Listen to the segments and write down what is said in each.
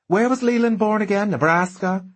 Where was Leland born again? Nebraska?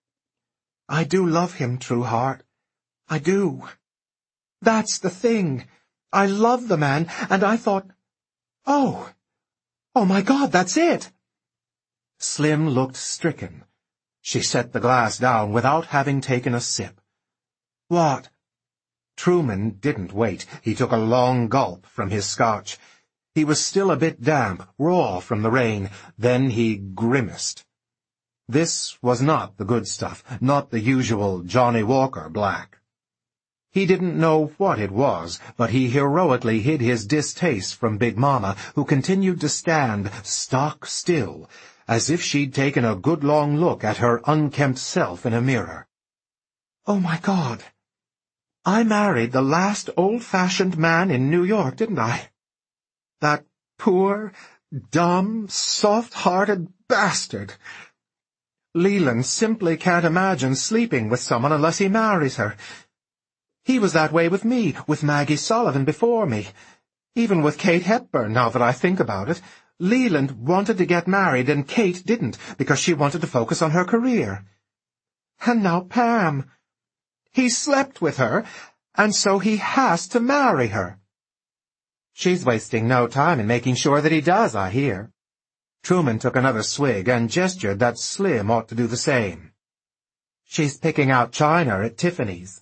I do love him, Trueheart. I do. That's the thing. I love the man, and I thought, oh my God, that's it. Slim looked stricken. She set the glass down without having taken a sip. What? Truman didn't wait. He took a long gulp from his scotch. He was still a bit damp, raw from the rain. Then he grimaced. This was not the good stuff, not the usual Johnny Walker black. He didn't know what it was, but he heroically hid his distaste from Big Mama, who continued to stand stock still, as if she'd taken a good long look at her unkempt self in a mirror. Oh, my God! I married the last old-fashioned man in New York, didn't I? That poor, dumb, soft-hearted bastard. Leland simply can't imagine sleeping with someone unless he marries her. He was that way with me, with Maggie Sullivan before me. Even with Kate Hepburn, now that I think about it. Leland wanted to get married and Kate didn't, because she wanted to focus on her career. And now Pam. He slept with her, and so he has to marry her. She's wasting no time in making sure that he does, I hear. Truman took another swig and gestured that Slim ought to do the same. She's picking out china at Tiffany's.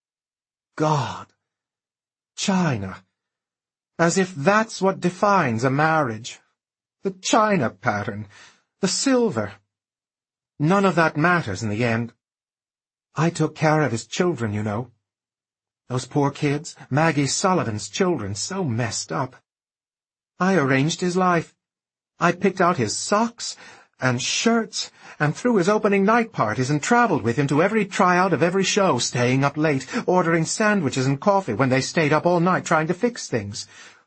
God! China. As if that's what defines a marriage. The china pattern. The silver. None of that matters in the end. I took care of his children, you know. Those poor kids, Maggie Sullivan's children, so messed up. I arranged his life. I picked out his socks and shirts and threw his opening night parties and traveled with him to every tryout of every show, staying up late, ordering sandwiches and coffee when they stayed up all night trying to fix things.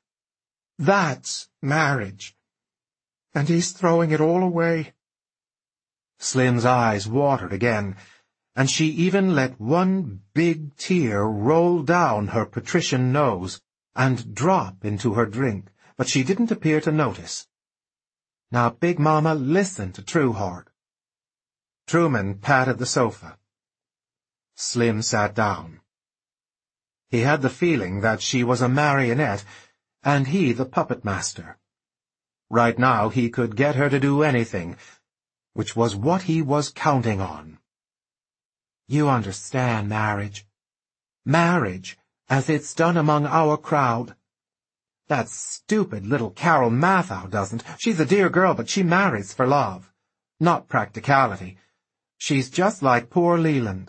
That's marriage. And he's throwing it all away. Slim's eyes watered again, and she even let one big tear roll down her patrician nose and drop into her drink, but she didn't appear to notice. Now, Big Mama, listen to Trueheart. Truman patted the sofa. Slim sat down. He had the feeling that she was a marionette, and he the puppet master. Right now he could get her to do anything, which was what he was counting on. You understand marriage. Marriage, as it's done among our crowd. That stupid little Carol Matthau doesn't. She's a dear girl, but she marries for love, not practicality. She's just like poor Leland.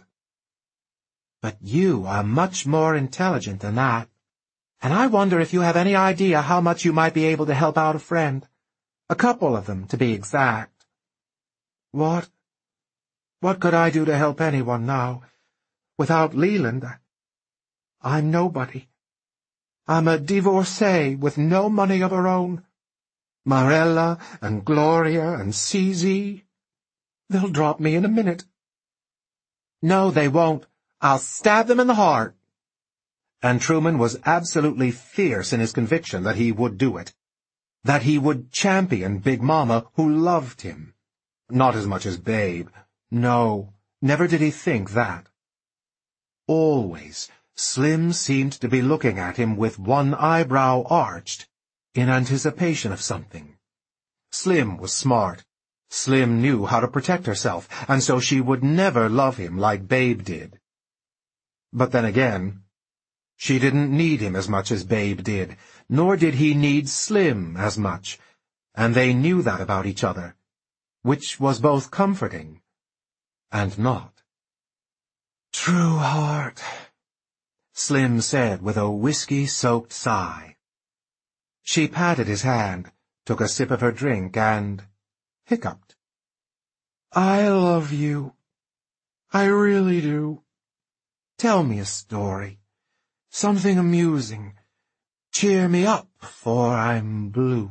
But you are much more intelligent than that, and I wonder if you have any idea how much you might be able to help out a friend. A couple of them, to be exact. What? What could I do to help anyone now? Without Leland, I'm nobody. I'm a divorcee with no money of her own. Marella and Gloria and CZ. They'll drop me in a minute. No, they won't. I'll stab them in the heart. And Truman was absolutely fierce in his conviction that he would do it. That he would champion Big Mama, who loved him. Not as much as Babe. No, never did he think that. Always, Slim seemed to be looking at him with one eyebrow arched, in anticipation of something. Slim was smart. Slim knew how to protect herself, and so she would never love him like Babe did. But then again, she didn't need him as much as Babe did, nor did he need Slim as much, and they knew that about each other, which was both comforting and not. Trueheart, Slim said with a whiskey-soaked sigh. She patted his hand, took a sip of her drink, and hiccuped. I love you. I really do. Tell me a story. Something amusing. Cheer me up, for I'm blue.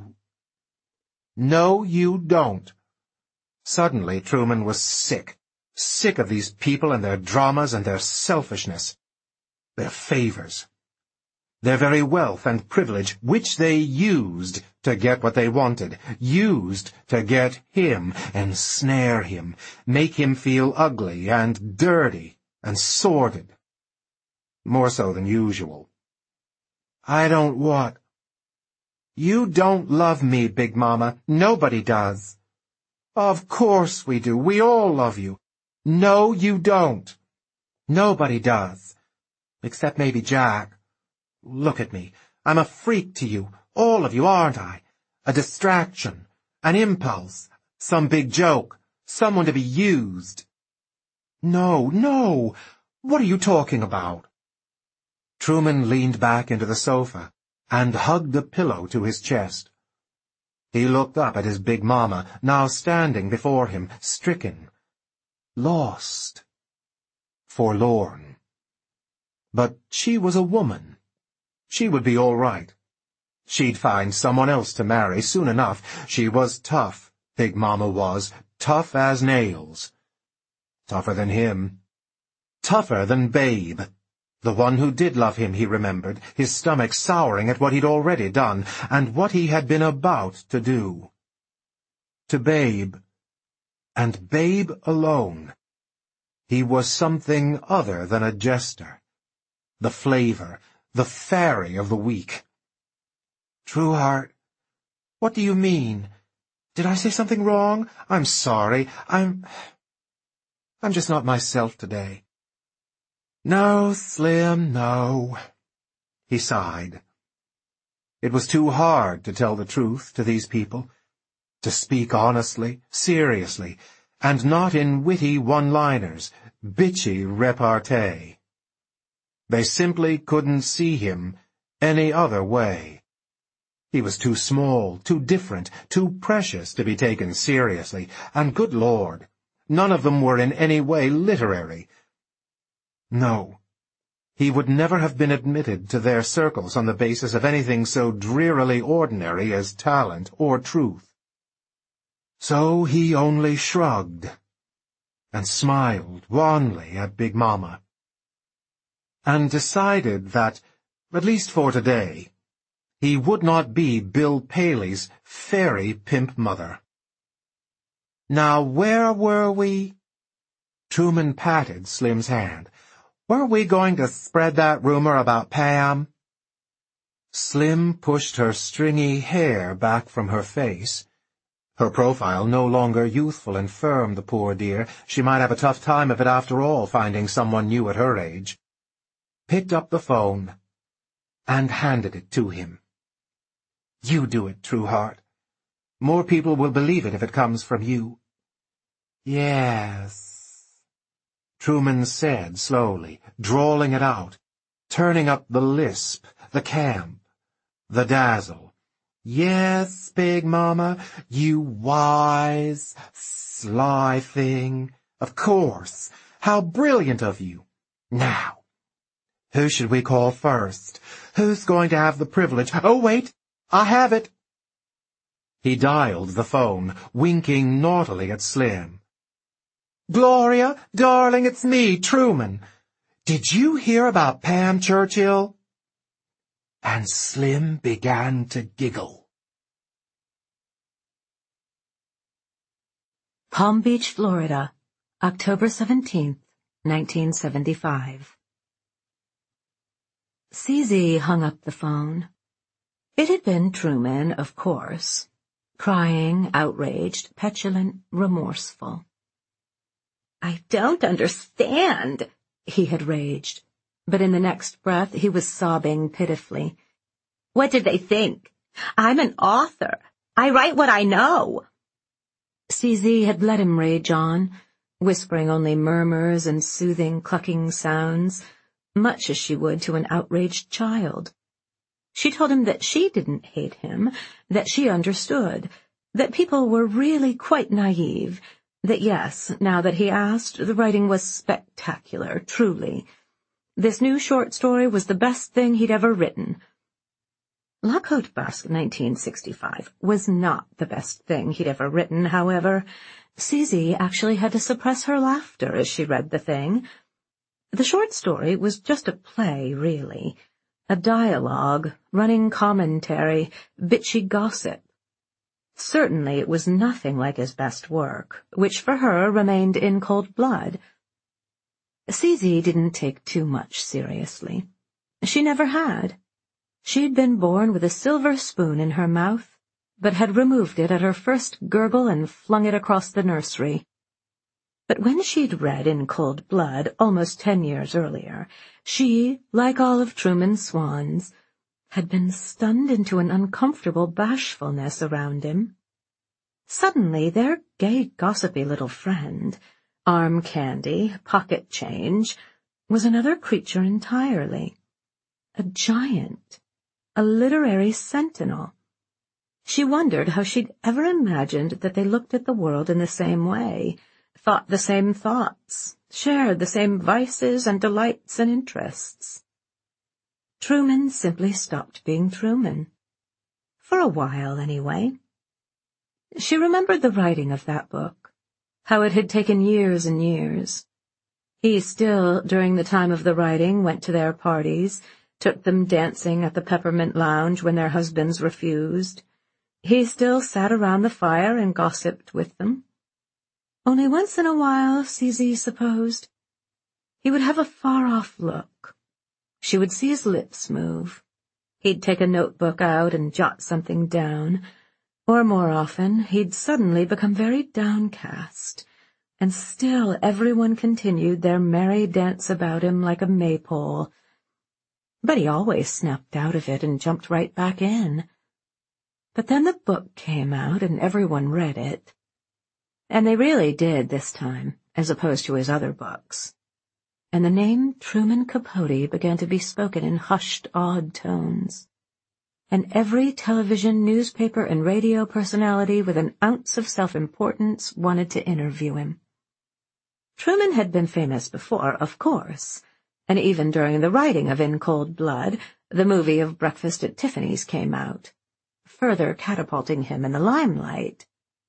No, you don't. Suddenly, Truman was sick. Sick of these people and their dramas and their selfishness. Their favors. Their very wealth and privilege, which they used to get what they wanted, used to get him, ensnare him, make him feel ugly and dirty and sordid. More so than usual. I don't what? You don't love me, Big Mama. Nobody does. Of course we do. We all love you. No, you don't. Nobody does. Except maybe Jack. Look at me. I'm a freak to you, all of you, aren't I? A distraction, an impulse, some big joke, someone to be used. No, no. What are you talking about? Truman leaned back into the sofa and hugged a pillow to his chest. He looked up at his Big Mama, now standing before him, stricken, lost, forlorn. But she was a woman. She would be all right. She'd find someone else to marry soon enough. She was tough, Big Mama was, tough as nails. Tougher than him. Tougher than Babe. The one who did love him, he remembered, his stomach souring at what he'd already done, and what he had been about to do. To Babe, and Babe alone, he was something other than a jester. The flavor, the fairy of the week. Trueheart, what do you mean? Did I say something wrong? I'm sorry. I'm just not myself today. No, Slim, no. He sighed. It was too hard to tell the truth to these people, to speak honestly, seriously, and not in witty one-liners, bitchy repartee. They simply couldn't see him any other way. He was too small, too different, too precious to be taken seriously, and good Lord, none of them were in any way literary. No, he would never have been admitted to their circles on the basis of anything so drearily ordinary as talent or truth. So he only shrugged and smiled wanly at Big Mama, and decided that, at least for today, he would not be Bill Paley's fairy pimp mother. Now where were we? Truman patted Slim's hand. Were we going to spread that rumor about Pam? Slim pushed her stringy hair back from her face. Her profile no longer youthful and firm, the poor dear. She might have a tough time of it after all, finding someone new at her age. Picked up the phone and handed it to him. You do it, Trueheart. More people will believe it if it comes from you. Yes, Truman said slowly, drawling it out, turning up the lisp, the camp, the dazzle. Yes, Big Mama, you wise, sly thing. Of course. How brilliant of you. Now, who should we call first? Who's going to have the privilege? Oh, wait, I have it. He dialed the phone, winking naughtily at Slim. Gloria, darling, it's me, Truman. Did you hear about Pam Churchill? And Slim began to giggle. Palm Beach, Florida, October 17th, 1975. CZ hung up the phone. It had been Truman, of course, crying, outraged, petulant, remorseful. I don't understand, he had raged, but in the next breath he was sobbing pitifully. What did they think? I'm an author. I write what I know. CZ had let him rage on, whispering only murmurs and soothing, clucking sounds, much as she would to an outraged child. She told him that she didn't hate him, that she understood, that people were really quite naive, that yes, now that he asked, the writing was spectacular, truly. This new short story was the best thing he'd ever written. La Côte Basque, 1965, was not the best thing he'd ever written, however. CZ actually had to suppress her laughter as she read the thing. The short story was just a play, really. A dialogue, running commentary, bitchy gossip. Certainly it was nothing like his best work, which for her remained In Cold Blood. CZ didn't take too much seriously. She never had. She'd been born with a silver spoon in her mouth, but had removed it at her first gurgle and flung it across the nursery. But when she'd read In Cold Blood almost 10 years earlier, she, like all of Truman Swann's, had been stunned into an uncomfortable bashfulness around him. Suddenly their gay, gossipy little friend, arm candy, pocket change, was another creature entirely. A giant, a literary sentinel. She wondered how she'd ever imagined that they looked at the world in the same way, thought the same thoughts, shared the same vices and delights and interests. Truman simply stopped being Truman. For a while, anyway. She remembered the writing of that book, how it had taken years and years. He still, during the time of the writing, went to their parties, took them dancing at the Peppermint Lounge when their husbands refused. He still sat around the fire and gossiped with them. Only once in a while, CZ supposed, he would have a far-off look. She would see his lips move. He'd take a notebook out and jot something down, or more often, he'd suddenly become very downcast, and still everyone continued their merry dance about him like a maypole. But he always snapped out of it and jumped right back in. But then the book came out and everyone read it. And they really did this time, as opposed to his other books. And the name Truman Capote began to be spoken in hushed, awed tones. And every television, newspaper, and radio personality with an ounce of self-importance wanted to interview him. Truman had been famous before, of course, and even during the writing of In Cold Blood, the movie of Breakfast at Tiffany's came out, further catapulting him in the limelight.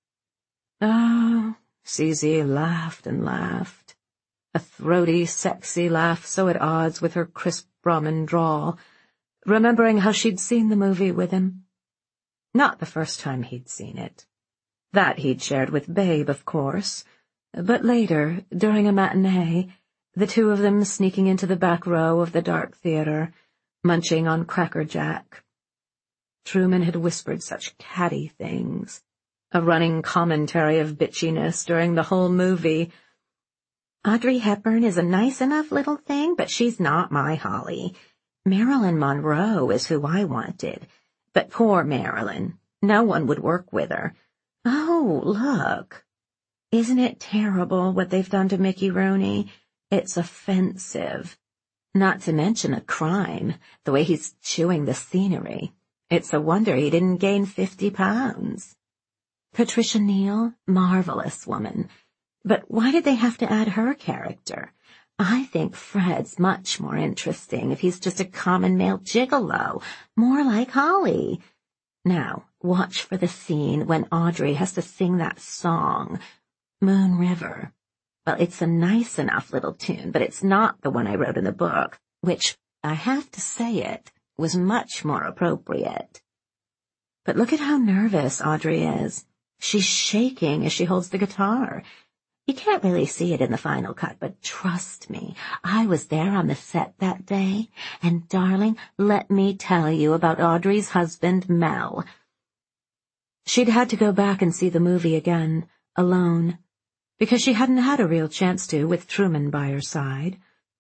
Oh, CZ laughed and laughed, a throaty, sexy laugh so at odds with her crisp Brahmin drawl, remembering how she'd seen the movie with him. Not the first time he'd seen it. That he'd shared with Babe, of course, but later, during a matinee, the two of them sneaking into the back row of the dark theater, munching on Cracker Jack. Truman had whispered such catty things, a running commentary of bitchiness during the whole movie. Audrey Hepburn is a nice enough little thing, but she's not my Holly. Marilyn Monroe is who I wanted, but poor Marilyn. No one would work with her. Oh, look. Isn't it terrible what they've done to Mickey Rooney? It's offensive. Not to mention a crime, the way he's chewing the scenery. It's a wonder he didn't gain 50 pounds. Patricia Neal, marvelous woman. But why did they have to add her character? I think Fred's much more interesting if he's just a common male gigolo, more like Holly. Now, watch for the scene when Audrey has to sing that song, Moon River. Well, it's a nice enough little tune, but it's not the one I wrote in the book, which, I have to say it, was much more appropriate. But look at how nervous Audrey is. She's shaking as she holds the guitar. You can't really see it in the final cut, but trust me, I was there on the set that day, and darling, let me tell you about Audrey's husband, Mel. She'd had to go back and see the movie again, alone, because she hadn't had a real chance to with Truman by her side.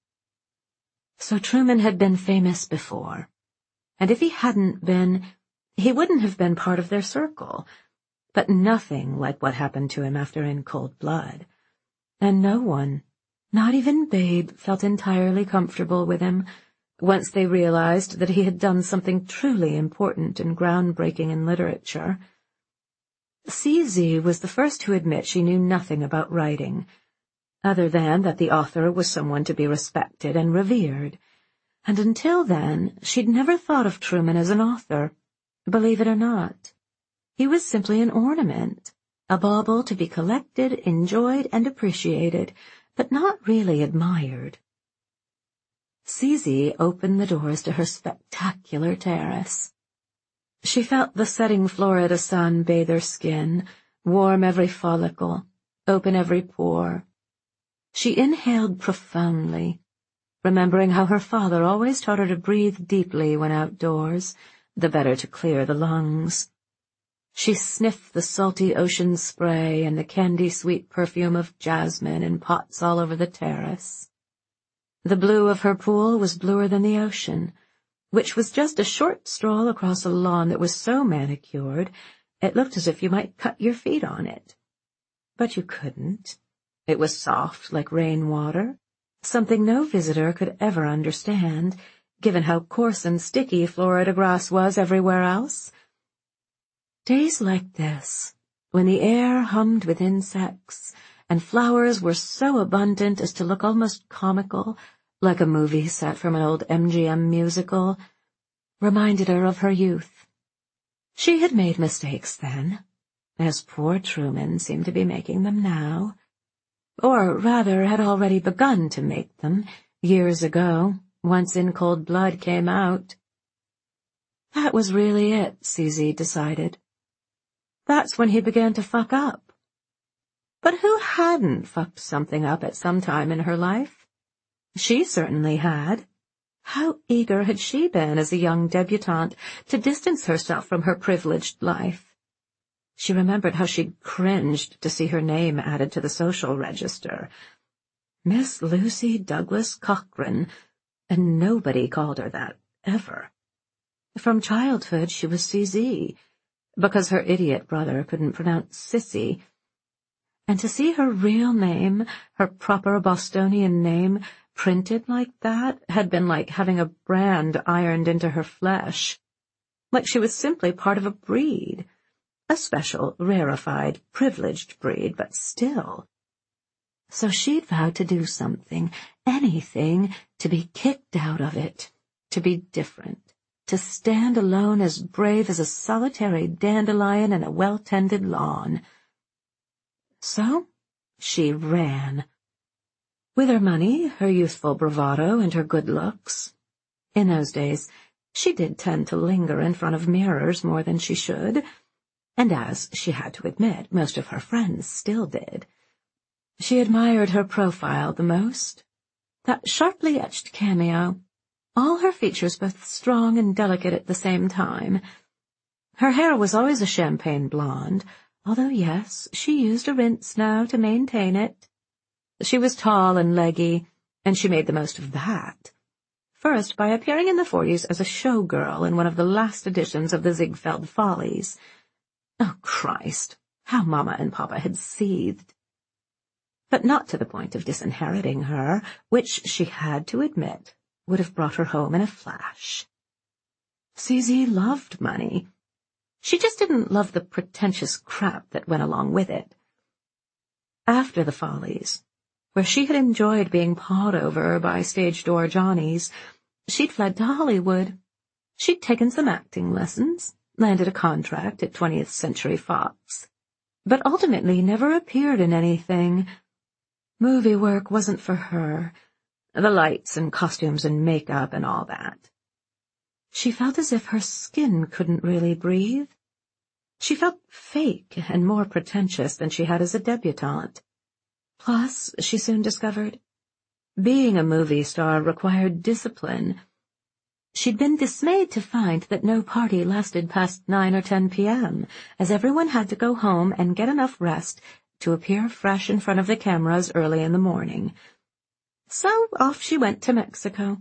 So Truman had been famous before, and if he hadn't been, he wouldn't have been part of their circle, but nothing like what happened to him after In Cold Blood. And no one, not even Babe, felt entirely comfortable with him, once they realized that he had done something truly important and groundbreaking in literature. CZ was the first to admit she knew nothing about writing, other than that the author was someone to be respected and revered, and until then she'd never thought of Truman as an author, believe it or not. He was simply an ornament, a bauble to be collected, enjoyed, and appreciated, but not really admired. Zizi opened the doors to her spectacular terrace. She felt the setting Florida sun bathe her skin, warm every follicle, open every pore. She inhaled profoundly, remembering how her father always taught her to breathe deeply when outdoors, the better to clear the lungs. She sniffed the salty ocean spray and the candy-sweet perfume of jasmine in pots all over the terrace. The blue of her pool was bluer than the ocean, which was just a short stroll across a lawn that was so manicured it looked as if you might cut your feet on it. But you couldn't. It was soft like rainwater, something no visitor could ever understand, given how coarse and sticky Florida grass was everywhere else. Days like this, when the air hummed with insects and flowers were so abundant as to look almost comical, like a movie set from an old MGM musical, reminded her of her youth. She had made mistakes then, as poor Truman seemed to be making them now, or rather had already begun to make them years ago, once In Cold Blood came out. That was really it, Zizi decided. That's when he began to fuck up. But who hadn't fucked something up at some time in her life? She certainly had. How eager had she been as a young debutante to distance herself from her privileged life? She remembered how she'd cringed to see her name added to the social register. Miss Lucy Douglas Cochran, and nobody called her that, ever. From childhood she was Zizi, because her idiot brother couldn't pronounce Sissy. And to see her real name, her proper Bostonian name, printed like that had been like having a brand ironed into her flesh, like she was simply part of a breed, a special, rarefied, privileged breed, but still. So she'd vowed to do something, anything, to be kicked out of it, to be different, to stand alone as brave as a solitary dandelion in a well-tended lawn. So she ran. With her money, her youthful bravado, and her good looks. In those days, she did tend to linger in front of mirrors more than she should, and as she had to admit, most of her friends still did. She admired her profile the most. That sharply etched cameo, all her features both strong and delicate at the same time. Her hair was always a champagne blonde, although yes, she used a rinse now to maintain it. She was tall and leggy, and she made the most of that. First, by appearing in the 40s as a showgirl in one of the last editions of the Ziegfeld Follies. Oh, Christ, how Mama and Papa had seethed. But not to the point of disinheriting her, which she had to admit would have brought her home in a flash. Zizi loved money. She just didn't love the pretentious crap that went along with it. After the Follies, where she had enjoyed being pawed over by stage-door Johnnies, she'd fled to Hollywood. She'd taken some acting lessons, landed a contract at 20th Century Fox, but ultimately never appeared in anything. Movie work wasn't for her, the lights and costumes and makeup and all that. She felt as if her skin couldn't really breathe. She felt fake and more pretentious than she had as a debutante. Plus, she soon discovered, being a movie star required discipline. She'd been dismayed to find that no party lasted past 9 or 10 p.m., as everyone had to go home and get enough rest to appear fresh in front of the cameras early in the morning. So off she went to Mexico.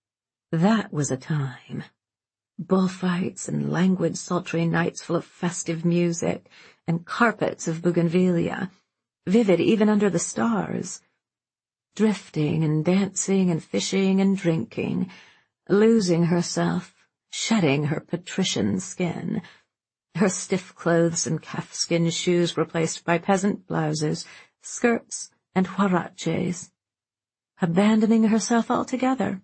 That was a time. Bullfights and languid, sultry nights full of festive music and carpets of bougainvillea, vivid even under the stars. Drifting and dancing and fishing and drinking, losing herself, shedding her patrician skin, her stiff clothes and calfskin shoes replaced by peasant blouses, skirts, and huaraches, abandoning herself altogether.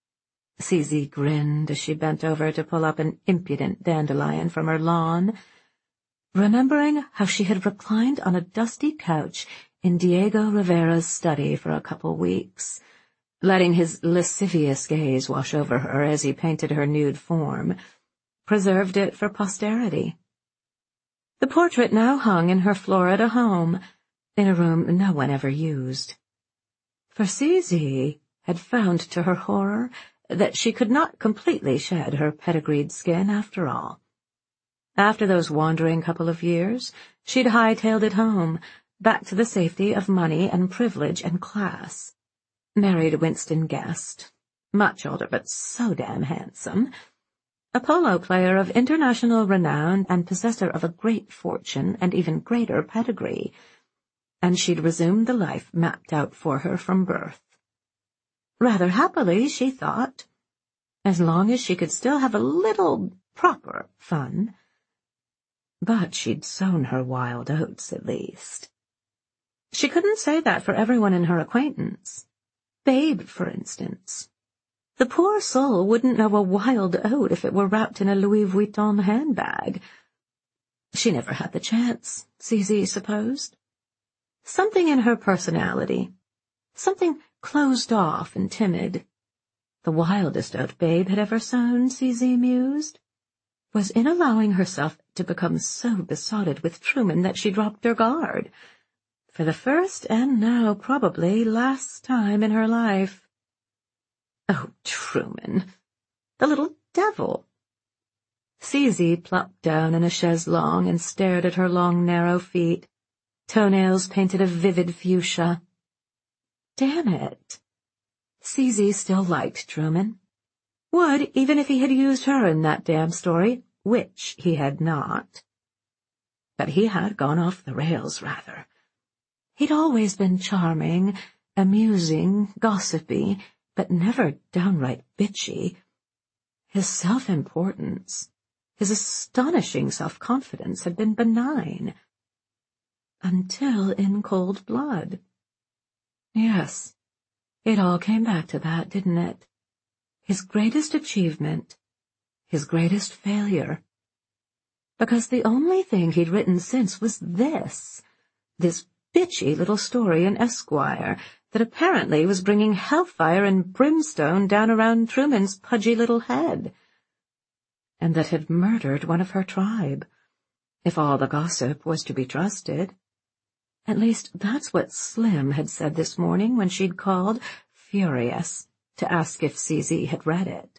Zizi grinned as she bent over to pull up an impudent dandelion from her lawn, remembering how she had reclined on a dusty couch in Diego Rivera's study for a couple weeks, letting his lascivious gaze wash over her as he painted her nude form, preserved it for posterity. The portrait now hung in her Florida home, in a room no one ever used. For CZ had found to her horror that she could not completely shed her pedigreed skin after all. After those wandering couple of years, she'd hightailed it home, back to the safety of money and privilege and class. Married Winston Guest, much older but so damn handsome, a polo player of international renown and possessor of a great fortune and even greater pedigree, and she'd resumed the life mapped out for her from birth. Rather happily, she thought, as long as she could still have a little proper fun. But she'd sown her wild oats, at least. She couldn't say that for everyone in her acquaintance. Babe, for instance. The poor soul wouldn't know a wild oat if it were wrapped in a Louis Vuitton handbag. She never had the chance, CZ supposed. Something in her personality, something closed off and timid. The wildest oat Babe had ever sown, CZ mused, was in allowing herself to become so besotted with Truman that she dropped her guard, for the first and now probably last time in her life. Oh, Truman, the little devil. CZ plopped down in a chaise longue and stared at her long, narrow feet, toenails painted a vivid fuchsia. Damn it. CZ still liked Truman. Would, even if he had used her in that damn story, which he had not. But he had gone off the rails, rather. He'd always been charming, amusing, gossipy, but never downright bitchy. His self-importance, his astonishing self-confidence had been benign. Until in cold blood. Yes, it all came back to that, didn't it? His greatest achievement, his greatest failure. Because the only thing he'd written since was this bitchy little story in Esquire that apparently was bringing hellfire and brimstone down around Truman's pudgy little head, and that had murdered one of her tribe, if all the gossip was to be trusted. At least that's what Slim had said this morning when she'd called, furious, to ask if CZ had read it.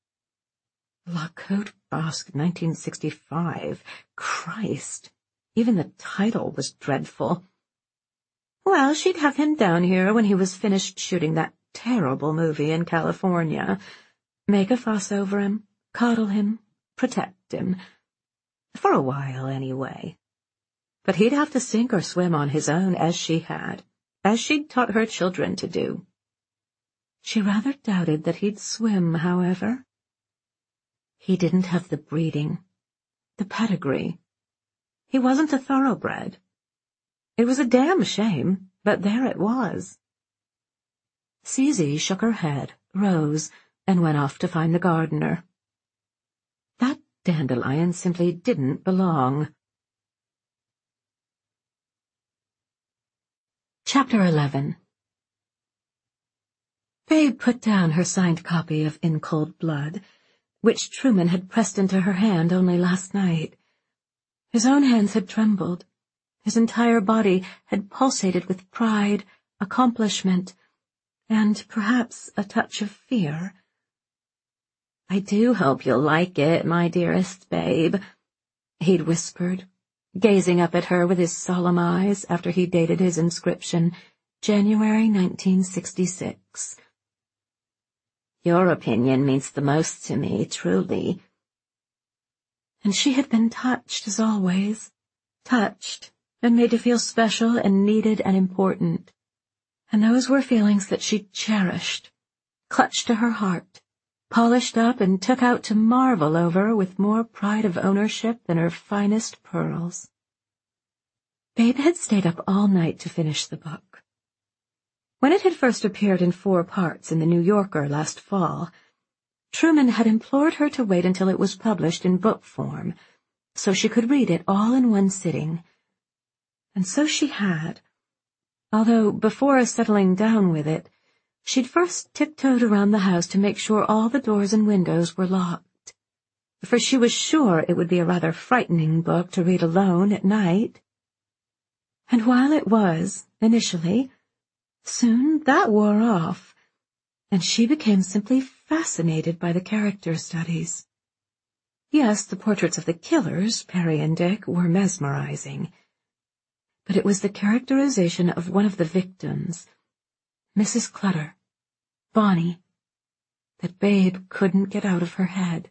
La Côte Basque, 1965. Christ, even the title was dreadful. Well, she'd have him down here when he was finished shooting that terrible movie in California. Make a fuss over him, coddle him, protect him. For a while, anyway. But he'd have to sink or swim on his own as she had, as she'd taught her children to do. She rather doubted that he'd swim, however. He didn't have the breeding, the pedigree. He wasn't a thoroughbred. It was a damn shame, but there it was. CZ shook her head, rose, and went off to find the gardener. That dandelion simply didn't belong. Chapter 11. Babe put down her signed copy of In Cold Blood, which Truman had pressed into her hand only last night. His own hands had trembled. His entire body had pulsated with pride, accomplishment, and perhaps a touch of fear. "I do hope you'll like it, my dearest Babe," he'd whispered, gazing up at her with his solemn eyes after he dated his inscription, January 1966. "Your opinion means the most to me, truly." And she had been touched as always, touched and made to feel special and needed and important. And those were feelings that she cherished, clutched to her heart, polished up and took out to marvel over with more pride of ownership than her finest pearls. Babe had stayed up all night to finish the book. When it had first appeared in 4 parts in the New Yorker last fall, Truman had implored her to wait until it was published in book form, so she could read it all in one sitting. And so she had, although before settling down with it, She'd first tiptoed around the house to make sure all the doors and windows were locked, for she was sure it would be a rather frightening book to read alone at night. And while it was, initially, soon that wore off, and she became simply fascinated by the character studies. Yes, the portraits of the killers, Perry and Dick, were mesmerizing, but it was the characterization of one of the victims, Mrs. Clutter, Bonnie, that Babe couldn't get out of her head.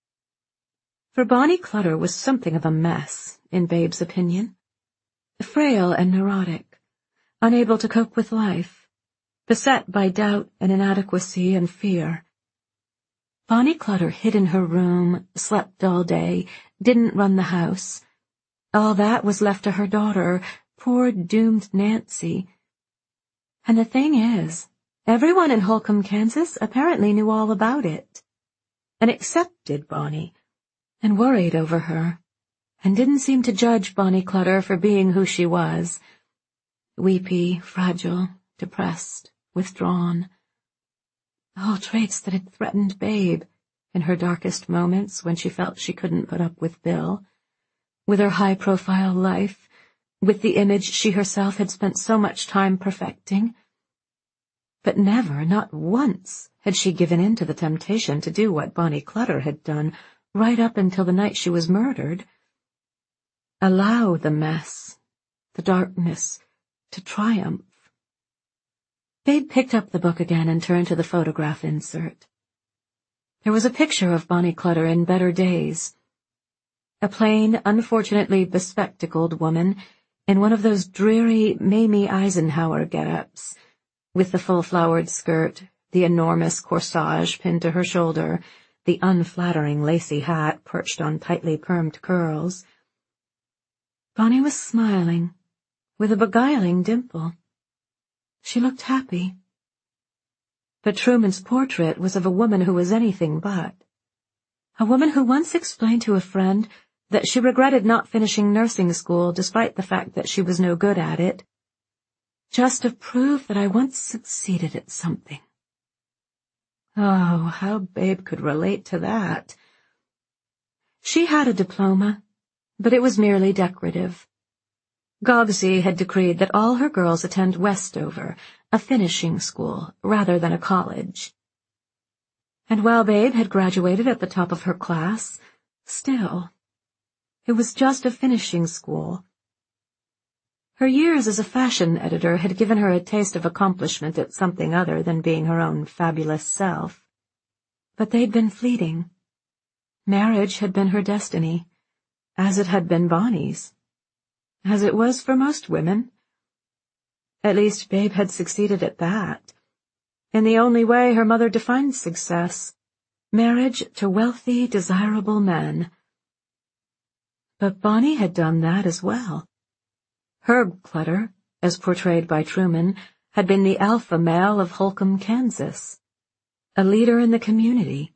For Bonnie Clutter was something of a mess, in Babe's opinion. Frail and neurotic, unable to cope with life, beset by doubt and inadequacy and fear. Bonnie Clutter hid in her room, slept all day, didn't run the house. All that was left to her daughter, poor doomed Nancy. And the thing is, everyone in Holcomb, Kansas apparently knew all about it, and accepted Bonnie, and worried over her, and didn't seem to judge Bonnie Clutter for being who she was, weepy, fragile, depressed, withdrawn. All traits that had threatened Babe in her darkest moments when she felt she couldn't put up with Bill, with her high-profile life, with the image she herself had spent so much time perfecting. But never, not once, had she given in to the temptation to do what Bonnie Clutter had done right up until the night she was murdered. Allow the mess, the darkness, to triumph. Babe picked up the book again and turned to the photograph insert. There was a picture of Bonnie Clutter in better days. A plain, unfortunately bespectacled woman in one of those dreary Mamie Eisenhower get-ups, with the full-flowered skirt, the enormous corsage pinned to her shoulder, the unflattering lacy hat perched on tightly permed curls. Bonnie was smiling, with a beguiling dimple. She looked happy. But Truman's portrait was of a woman who was anything but. A woman who once explained to a friend that she regretted not finishing nursing school despite the fact that she was no good at it, just to prove that I once succeeded at something. Oh, how Babe could relate to that. She had a diploma, but it was merely decorative. Gogsey had decreed that all her girls attend Westover, a finishing school, rather than a college. And while Babe had graduated at the top of her class, still, it was just a finishing school. Her years as a fashion editor had given her a taste of accomplishment at something other than being her own fabulous self. But they'd been fleeting. Marriage had been her destiny, as it had been Bonnie's, as it was for most women. At least Babe had succeeded at that, in the only way her mother defined success, marriage to wealthy, desirable men. But Bonnie had done that as well. Herb Clutter, as portrayed by Truman, had been the alpha male of Holcomb, Kansas, a leader in the community.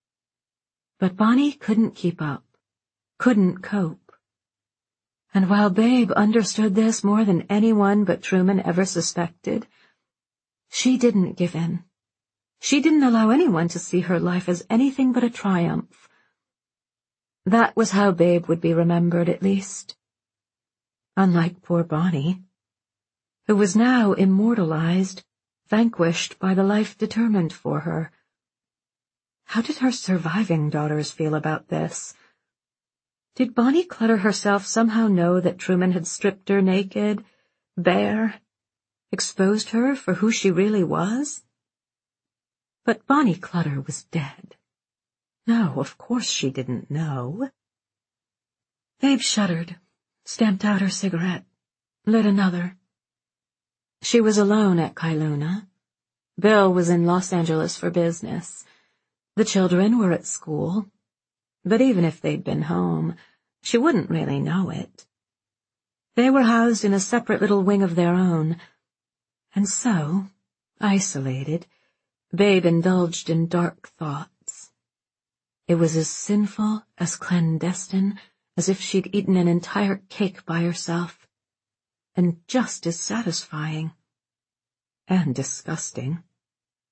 But Bonnie couldn't keep up, couldn't cope. And while Babe understood this more than anyone but Truman ever suspected, she didn't give in. She didn't allow anyone to see her life as anything but a triumph. That was how Babe would be remembered, at least. Unlike poor Bonnie, who was now immortalized, vanquished by the life determined for her. How did her surviving daughters feel about this? Did Bonnie Clutter herself somehow know that Truman had stripped her naked, bare, exposed her for who she really was? But Bonnie Clutter was dead. No, of course she didn't know. Babe shuddered, stamped out her cigarette, lit another. She was alone at Kailuna. Bill was in Los Angeles for business. The children were at school. But even if they'd been home, she wouldn't really know it. They were housed in a separate little wing of their own, and so, isolated, Babe indulged in dark thoughts. It was as sinful, as clandestine, as if she'd eaten an entire cake by herself, and just as satisfying. And disgusting.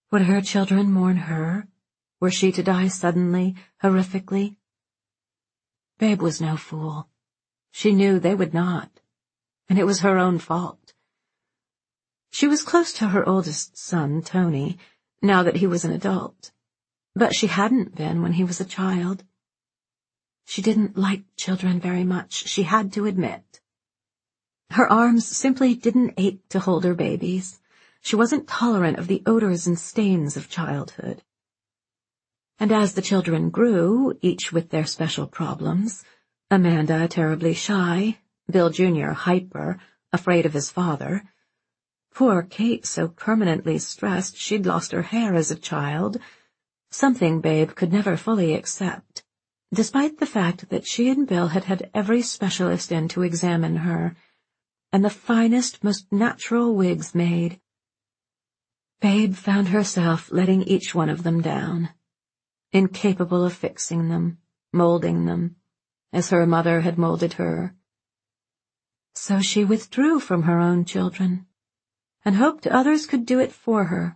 Would her children mourn her? Were she to die suddenly, horrifically? Babe was no fool. She knew they would not, and it was her own fault. She was close to her oldest son, Tony, now that he was an adult, but she hadn't been when he was a child. She didn't like children very much, she had to admit. Her arms simply didn't ache to hold her babies. She wasn't tolerant of the odors and stains of childhood. And as the children grew, each with their special problems, Amanda terribly shy, Bill Jr. hyper, afraid of his father, poor Kate so permanently stressed she'd lost her hair as a child, something Babe could never fully accept, despite the fact that she and Bill had had every specialist in to examine her, and the finest, most natural wigs made. Babe found herself letting each one of them down, incapable of fixing them, molding them, as her mother had molded her. So she withdrew from her own children, and hoped others could do it for her.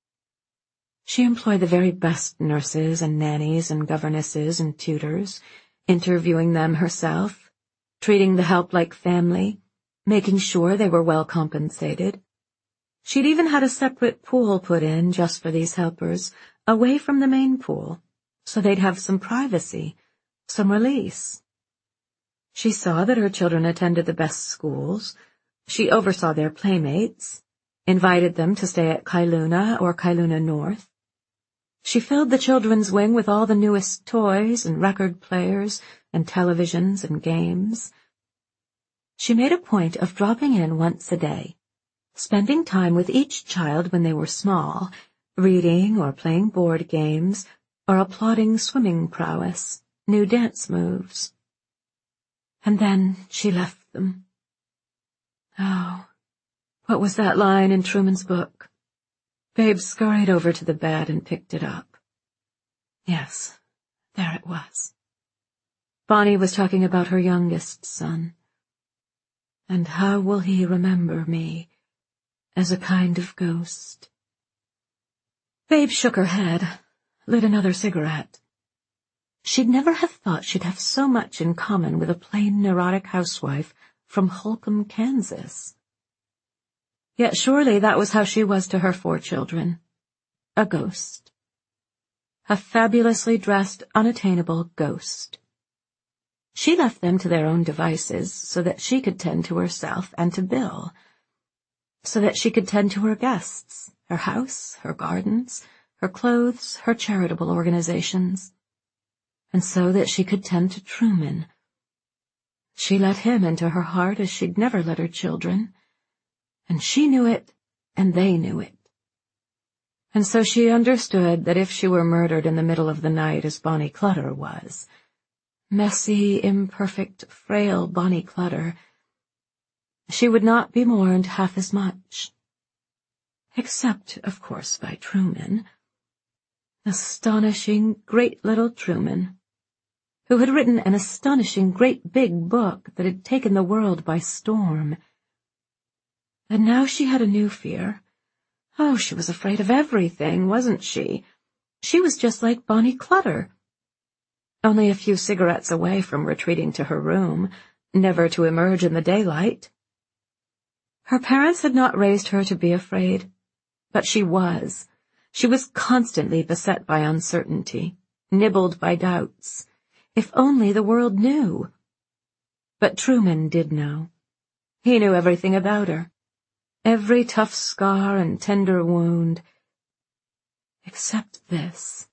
She employed the very best nurses and nannies and governesses and tutors, interviewing them herself, treating the help like family, making sure they were well compensated. She'd even had a separate pool put in just for these helpers, away from the main pool, so they'd have some privacy, some release. She saw that her children attended the best schools. She oversaw their playmates, invited them to stay at Kailuna or Kailuna North. She filled the children's wing with all the newest toys and record players and televisions and games. She made a point of dropping in once a day, spending time with each child when they were small, reading or playing board games or applauding swimming prowess, new dance moves. And then she left them. Oh, what was that line in Truman's book? Babe scurried over to the bed and picked it up. Yes, there it was. Bonnie was talking about her youngest son. And how will he remember me? As a kind of ghost. Babe shook her head, lit another cigarette. She'd never have thought she'd have so much in common with a plain neurotic housewife from Holcomb, Kansas. Yet surely that was how she was to her 4 children. A ghost. A fabulously dressed, unattainable ghost. She left them to their own devices so that she could tend to herself and to Bill, so that she could tend to her guests, her house, her gardens, her clothes, her charitable organizations, and so that she could tend to Truman. She let him into her heart as she'd never let her children, and she knew it, and they knew it. And so she understood that if she were murdered in the middle of the night as Bonnie Clutter was, messy, imperfect, frail Bonnie Clutter, she would not be mourned half as much. Except, of course, by Truman. Astonishing, great little Truman, who had written an astonishing, great big book that had taken the world by storm. And now she had a new fear. Oh, she was afraid of everything, wasn't she? She was just like Bonnie Clutter. Only a few cigarettes away from retreating to her room, never to emerge in the daylight. Her parents had not raised her to be afraid, but she was. She was constantly beset by uncertainty, nibbled by doubts. If only the world knew. But Truman did know. He knew everything about her. Every tough scar and tender wound. Except this.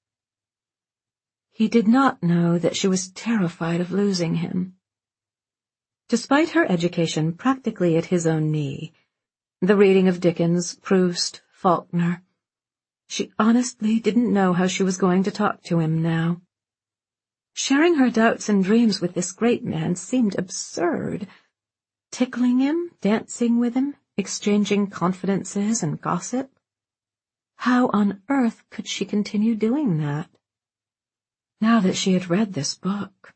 He did not know that she was terrified of losing him. Despite her education practically at his own knee, the reading of Dickens, Proust, Faulkner, she honestly didn't know how she was going to talk to him now. Sharing her doubts and dreams with this great man seemed absurd. Tickling him, dancing with him, exchanging confidences and gossip. How on earth could she continue doing that? Now that she had read this book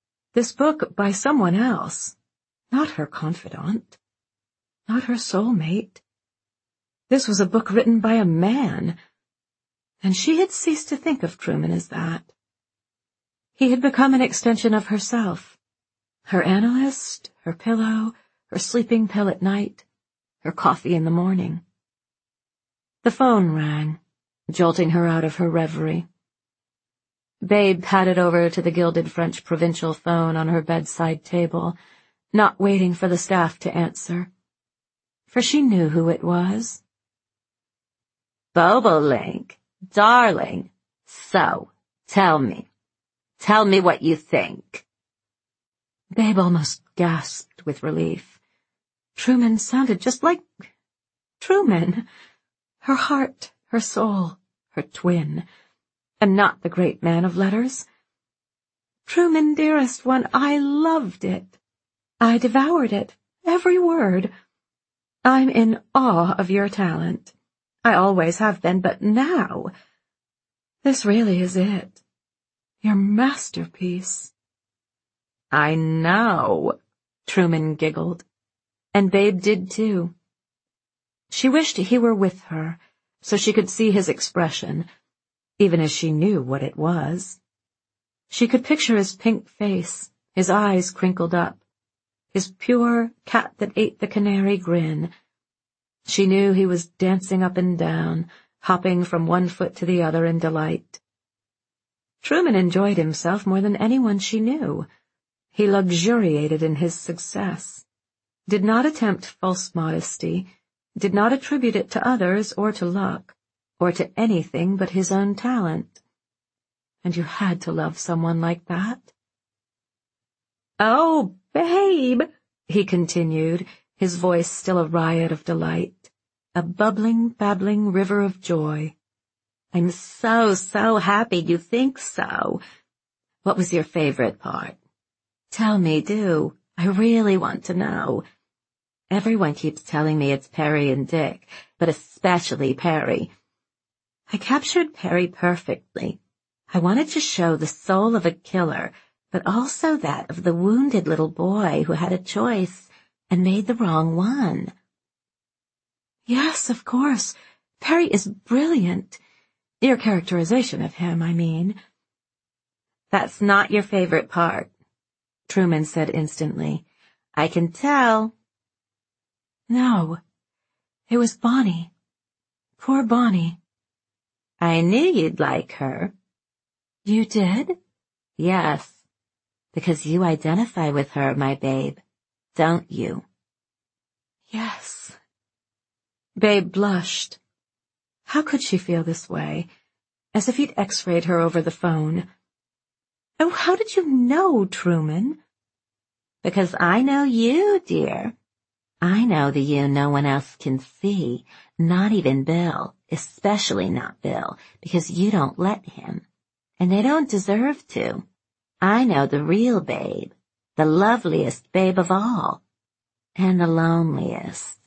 by someone else, not her confidant, not her soulmate. This was a book written by a man, And she had ceased to think of Truman as that. He had become an extension of herself, her analyst, her pillow, her sleeping pill at night, her coffee in the morning. The phone rang, jolting her out of her reverie. Babe padded over to the gilded French provincial phone on her bedside table, not waiting for the staff to answer, for she knew who it was. Bobolink, darling, so, tell me what you think. Babe almost gasped with relief. Truman sounded just like Truman. Her heart, her soul, her twin, and not the great man of letters. Truman, dearest one, I loved it. I devoured it, every word. I'm in awe of your talent. I always have been, but now, this really is it. Your masterpiece. I know, Truman giggled, and Babe did too. She wished he were with her, so she could see his expression, even as she knew what it was. She could picture his pink face, his eyes crinkled up, his pure cat-that-ate-the-canary grin. She knew he was dancing up and down, hopping from one foot to the other in delight. Truman enjoyed himself more than anyone she knew. He luxuriated in his success, did not attempt false modesty, did not attribute it to others or to luck, or to anything but his own talent. And you had to love someone like that. "Oh, Babe," he continued, his voice still a riot of delight, a bubbling, babbling river of joy. "I'm so happy you think so. What was your favorite part? Tell me, do. I really want to know. Everyone keeps telling me it's Perry and Dick, but especially Perry. I captured Perry perfectly. I wanted to show the soul of a killer, but also that of the wounded little boy who had a choice and made the wrong one." "Yes, of course. Perry is brilliant. Your characterization of him, I mean." "That's not your favorite part," Truman said instantly. "I can tell." "No, it was Bonnie. Poor Bonnie." "I knew you'd like her." "You did?" "Yes, because you identify with her, my babe, don't you?" "Yes." Babe blushed. How could she feel this way? As if he'd x-rayed her over the phone. "Oh, how did you know, Truman?" "Because I know you, dear. I know the you no one else can see, not even Bill, especially not Bill, because you don't let him. And they don't deserve to. I know the real Babe, the loveliest babe of all, and the loneliest."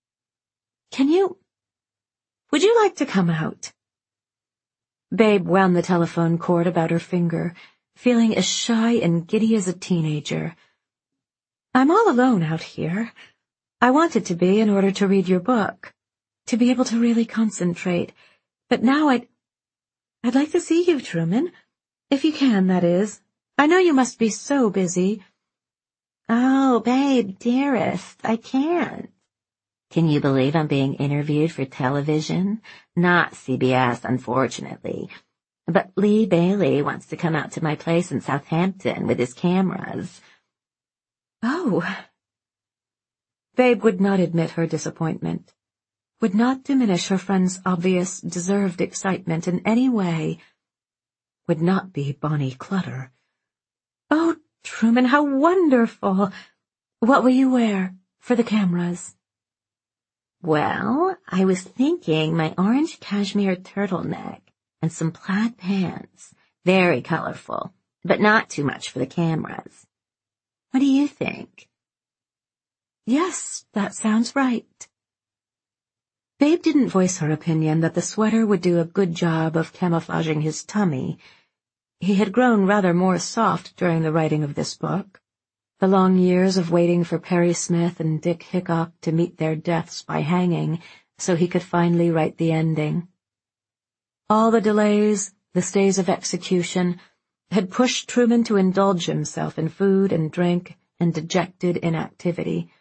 Would you like to come out?" Babe wound the telephone cord about her finger, feeling as shy and giddy as a teenager. "I'm all alone out here. I wanted to be in order to read your book, to be able to really concentrate, but now I'd like to see you, Truman. If you can, that is. I know you must be so busy." "Oh, Babe, dearest, I can't. Can you believe I'm being interviewed for television? Not CBS, unfortunately. But Lee Bailey wants to come out to my place in Southampton with his cameras." "Oh." Babe would not admit her disappointment, would not diminish her friend's obvious, deserved excitement in any way, would not be Bonnie Clutter. "Oh, Truman, how wonderful! What will you wear for the cameras?" "Well, I was thinking my orange cashmere turtleneck and some plaid pants, very colorful, but not too much for the cameras. What do you think?" "Yes, that sounds right." Babe didn't voice her opinion that the sweater would do a good job of camouflaging his tummy. He had grown rather more soft during the writing of this book. The long years of waiting for Perry Smith and Dick Hickok to meet their deaths by hanging so he could finally write the ending. All the delays, the stays of execution, had pushed Truman to indulge himself in food and drink and dejected inactivity.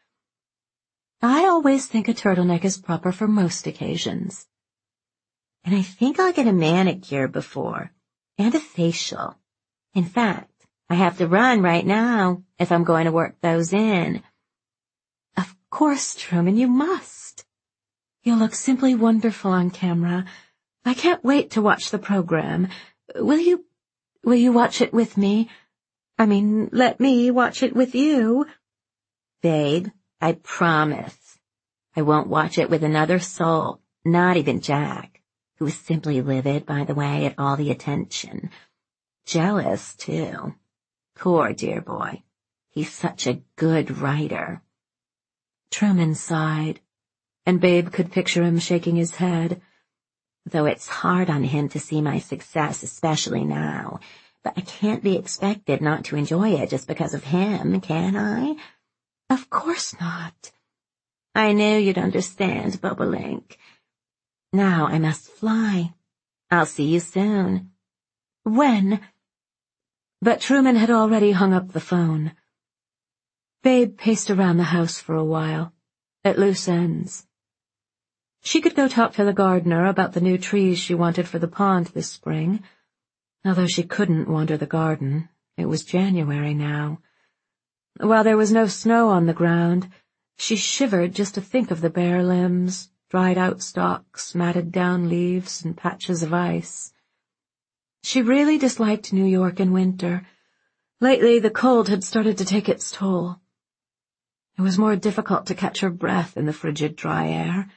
I always think a turtleneck is proper for most occasions. And I think I'll get a manicure before, and a facial. In fact, I have to run right now if I'm going to work those in. Of course, Truman, you must. You'll look simply wonderful on camera. I can't wait to watch the program. Will you watch it with me? I mean, let me watch it with you. Babe, I promise. I won't watch it with another soul, not even Jack, who was simply livid, by the way, at all the attention. Jealous, too. Poor dear boy. He's such a good writer. Truman sighed, and Babe could picture him shaking his head. Though it's hard on him to see my success, especially now. But I can't be expected not to enjoy it just because of him, can I? Of course not. I knew you'd understand, Bobolink. Now I must fly. I'll see you soon. When? But Truman had already hung up the phone. Babe paced around the house for a while, at loose ends. She could go talk to the gardener about the new trees she wanted for the pond this spring, although she couldn't wander the garden. It was January now. While there was no snow on the ground, she shivered just to think of the bare limbs, dried-out stalks, matted down leaves, and patches of ice. She really disliked New York in winter. Lately, the cold had started to take its toll. It was more difficult to catch her breath in the frigid, dry air.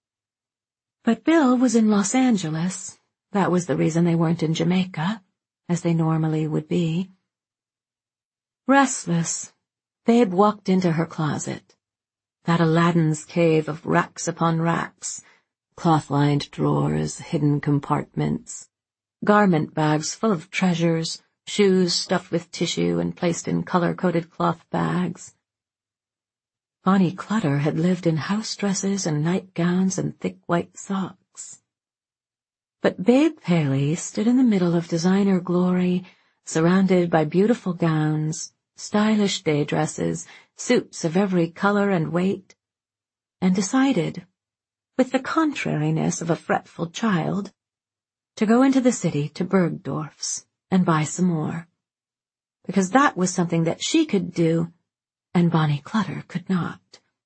But Bill was in Los Angeles. That was the reason they weren't in Jamaica, as they normally would be. Restless, Babe walked into her closet, that Aladdin's cave of racks upon racks, cloth-lined drawers, hidden compartments, garment bags full of treasures, shoes stuffed with tissue and placed in color-coded cloth bags. Bonnie Clutter had lived in house dresses and nightgowns and thick white socks. But Babe Paley stood in the middle of designer glory, surrounded by beautiful gowns, stylish day dresses, suits of every color and weight, and decided, with the contrariness of a fretful child, to go into the city to Bergdorf's and buy some more, because that was something that she could do and Bonnie Clutter could not.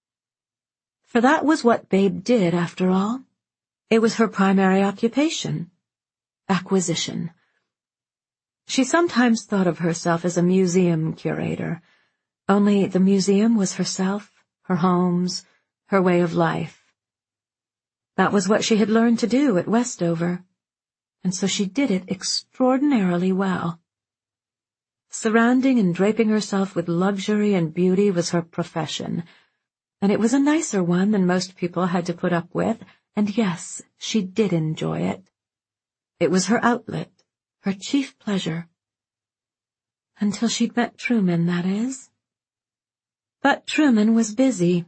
For that was what Babe did, after all. It was her primary occupation, acquisition. She sometimes thought of herself as a museum curator, only the museum was herself, her homes, her way of life. That was what she had learned to do at Westover, and so she did it extraordinarily well. Surrounding and draping herself with luxury and beauty was her profession, and it was a nicer one than most people had to put up with, and yes, she did enjoy it. It was her outlet, her chief pleasure. Until she'd met Truman, that is. But Truman was busy.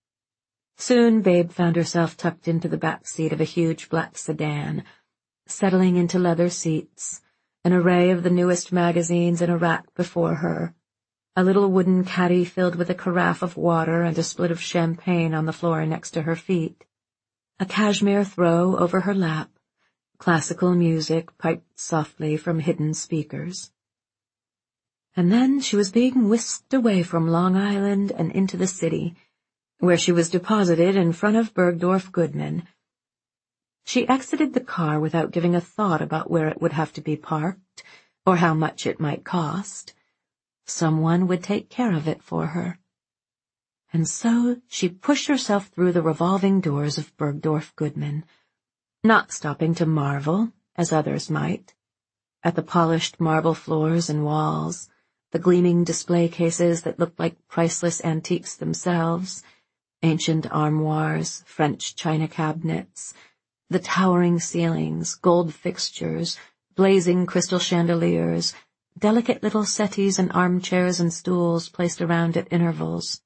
Soon Babe found herself tucked into the back seat of a huge black sedan, settling into leather seats, an array of the newest magazines in a rack before her, a little wooden caddy filled with a carafe of water and a split of champagne on the floor next to her feet, a cashmere throw over her lap, classical music piped softly from hidden speakers. And then she was being whisked away from Long Island and into the city, where she was deposited in front of Bergdorf Goodman. She exited the car without giving a thought about where it would have to be parked, or how much it might cost. Someone would take care of it for her. And so she pushed herself through the revolving doors of Bergdorf Goodman, not stopping to marvel, as others might, at the polished marble floors and walls, the gleaming display cases that looked like priceless antiques themselves, ancient armoires, French china cabinets, the towering ceilings, gold fixtures, blazing crystal chandeliers, delicate little settees and armchairs and stools placed around at intervals.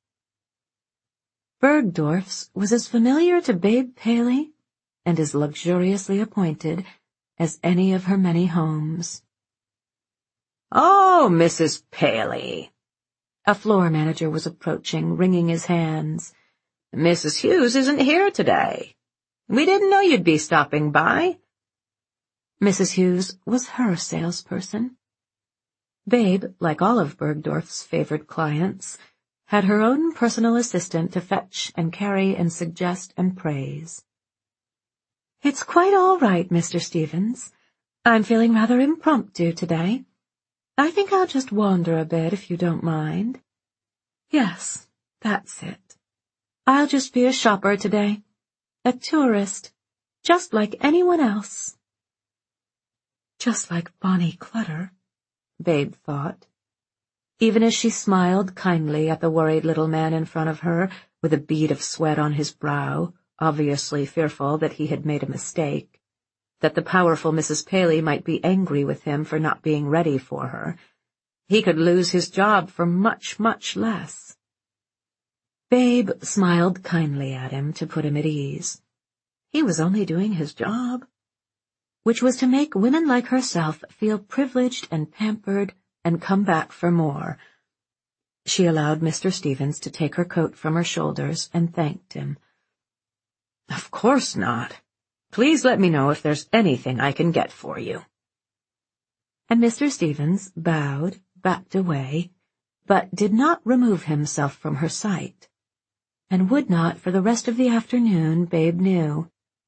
Bergdorf's was as familiar to Babe Paley, and as luxuriously appointed, as any of her many homes. "Oh, Mrs. Paley." A floor manager was approaching, wringing his hands. "Mrs. Hughes isn't here today. We didn't know you'd be stopping by." Mrs. Hughes was her salesperson. Babe, like all of Bergdorf's favored clients, had her own personal assistant to fetch and carry and suggest and praise. "It's quite all right, Mr. Stevens. I'm feeling rather impromptu today. I think I'll just wander a bit if you don't mind." "Yes, that's it. I'll just be a shopper today. A tourist, just like anyone else." Just like Bonnie Clutter, Babe thought, even as she smiled kindly at the worried little man in front of her with a bead of sweat on his brow, obviously fearful that he had made a mistake, that the powerful Mrs. Paley might be angry with him for not being ready for her. He could lose his job for much, much less. Babe smiled kindly at him to put him at ease. He was only doing his job, which was to make women like herself feel privileged and pampered and come back for more. She allowed Mr. Stevens to take her coat from her shoulders and thanked him. "Of course not. Please let me know if there's anything I can get for you." And Mr. Stevens bowed, backed away, but did not remove himself from her sight, and would not for the rest of the afternoon, Babe knew.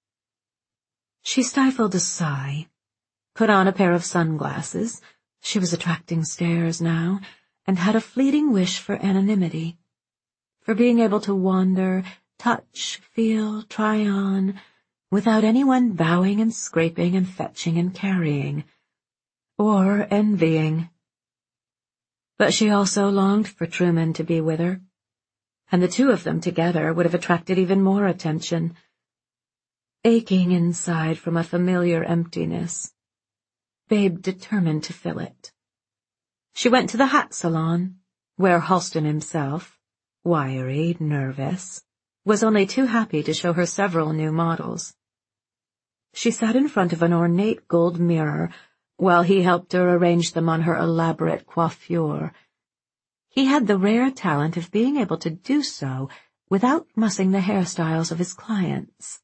She stifled a sigh, put on a pair of sunglasses — she was attracting stares now — and had a fleeting wish for anonymity, for being able to wander, touch, feel, try on, without anyone bowing and scraping and fetching and carrying, or envying. But she also longed for Truman to be with her, and the two of them together would have attracted even more attention. Aching inside from a familiar emptiness, Babe determined to fill it. She went to the hat salon, where Halston himself, wiry, nervous, was only too happy to show her several new models. She sat in front of an ornate gold mirror while he helped her arrange them on her elaborate coiffure. He had the rare talent of being able to do so without mussing the hairstyles of his clients.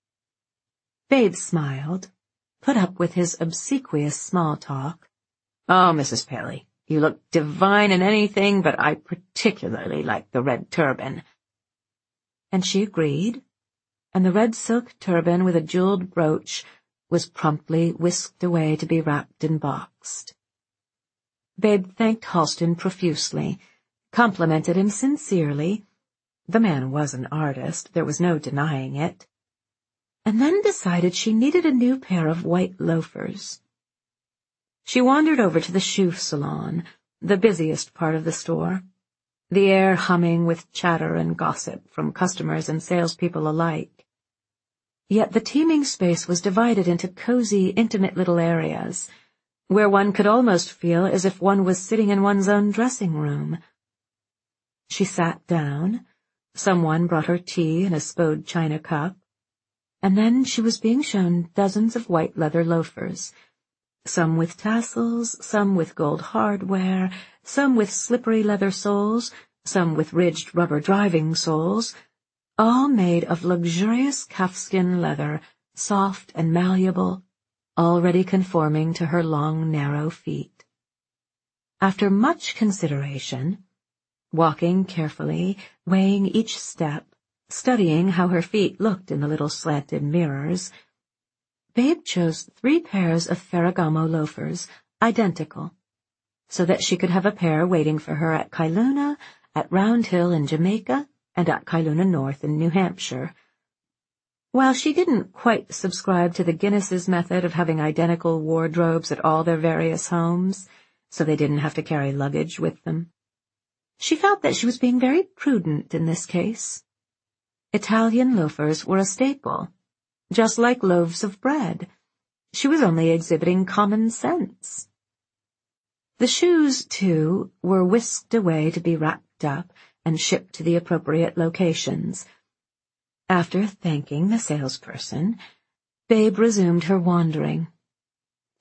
Babe smiled, put up with his obsequious small talk. "Oh, Mrs. Paley, you look divine in anything, but I particularly like the red turban." And she agreed, and the red silk turban with a jeweled brooch was promptly whisked away to be wrapped and boxed. Babe thanked Halston profusely, complimented him sincerely — the man was an artist, there was no denying it — and then decided she needed a new pair of white loafers. She wandered over to the shoe salon, the busiest part of the store, the air humming with chatter and gossip from customers and salespeople alike. Yet the teeming space was divided into cozy, intimate little areas, where one could almost feel as if one was sitting in one's own dressing room. She sat down, someone brought her tea in a spode china cup, and then she was being shown dozens of white leather loafers, some with tassels, some with gold hardware, some with slippery leather soles, some with ridged rubber driving soles, all made of luxurious calfskin leather, soft and malleable, already conforming to her long, narrow feet. After much consideration, walking carefully, weighing each step, studying how her feet looked in the little slanted mirrors, Babe chose 3 pairs of Ferragamo loafers, identical, so that she could have a pair waiting for her at Kailuna, at Round Hill in Jamaica, and at Kailuna North in New Hampshire. While she didn't quite subscribe to the Guinness's method of having identical wardrobes at all their various homes, so they didn't have to carry luggage with them, she felt that she was being very prudent in this case. Italian loafers were a staple, just like loaves of bread. She was only exhibiting common sense. The shoes, too, were whisked away to be wrapped up and shipped to the appropriate locations. After thanking the salesperson, Babe resumed her wandering,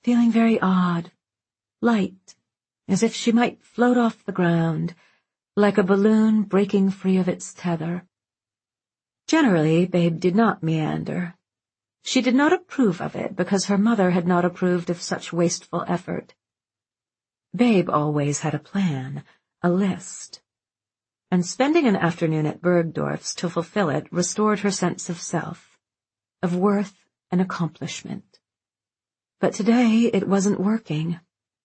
feeling very odd, light, as if she might float off the ground, like a balloon breaking free of its tether. Generally, Babe did not meander. She did not approve of it because her mother had not approved of such wasteful effort. Babe always had a plan, a list, and spending an afternoon at Bergdorf's to fulfill it restored her sense of self, of worth and accomplishment. But today it wasn't working.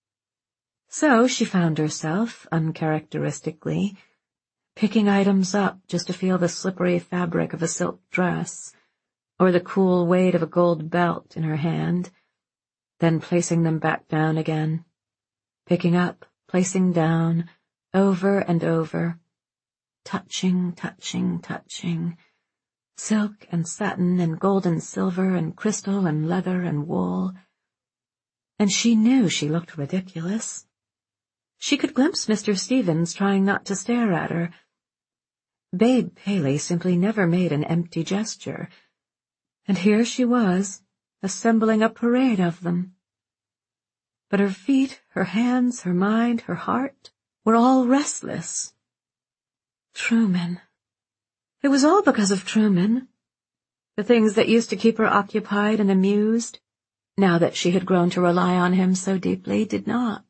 So she found herself, uncharacteristically, picking items up just to feel the slippery fabric of a silk dress, or the cool weight of a gold belt in her hand, then placing them back down again, picking up, placing down, over and over, touching, touching, touching, silk and satin and gold and silver and crystal and leather and wool. And she knew she looked ridiculous. She could glimpse Mr. Stevens trying not to stare at her. Babe Paley simply never made an empty gesture, and here she was, assembling a parade of them. But her feet, her hands, her mind, her heart were all restless. Truman. It was all because of Truman. The things that used to keep her occupied and amused, now that she had grown to rely on him so deeply, did not.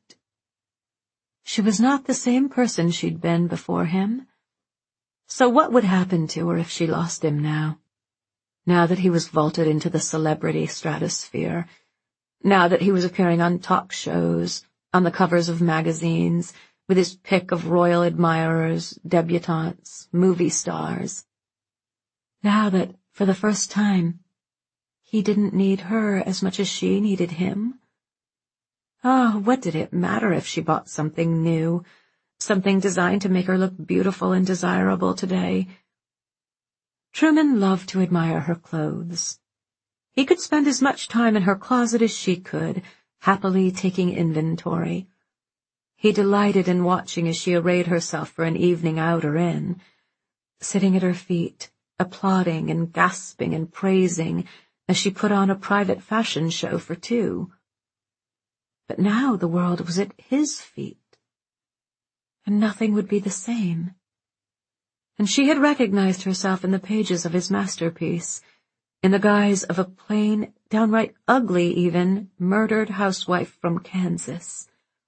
She was not the same person she'd been before him. So what would happen to her if she lost him now that he was vaulted into the celebrity stratosphere, now that he was appearing on talk shows, on the covers of magazines, with his pick of royal admirers, debutantes, movie stars. Now that, for the first time, he didn't need her as much as she needed him. Oh, what did it matter if she bought something new, something designed to make her look beautiful and desirable today? Truman loved to admire her clothes. He could spend as much time in her closet as she could, happily taking inventory. He delighted in watching as she arrayed herself for an evening out or in, sitting at her feet, applauding and gasping and praising as she put on a private fashion show for two. But now the world was at his feet, and nothing would be the same. And she had recognized herself in the pages of his masterpiece, in the guise of a plain, downright ugly even, murdered housewife from Kansas.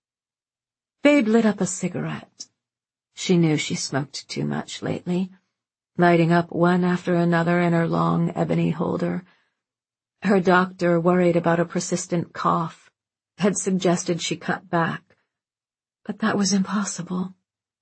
Babe lit up a cigarette. She knew she smoked too much lately, lighting up one after another in her long ebony holder. Her doctor, worried about a persistent cough, had suggested she cut back, but that was impossible.